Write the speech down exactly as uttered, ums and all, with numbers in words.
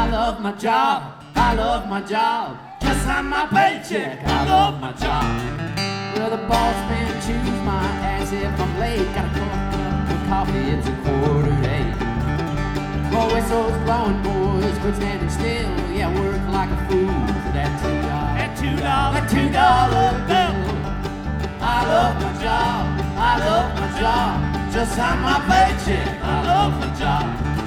love my job, I love my job. Just sign my paycheck, I love my job. Well, the boss man chews my ass if I'm late. Got a cup of coffee, it's a quarter to eight. More whistles blowing, boys, quit standing still. Yeah, work like a fool for that two dollar, That two dollar, that two dollar bill. I love my job, I love my job. Just sign my paycheck, I love my job.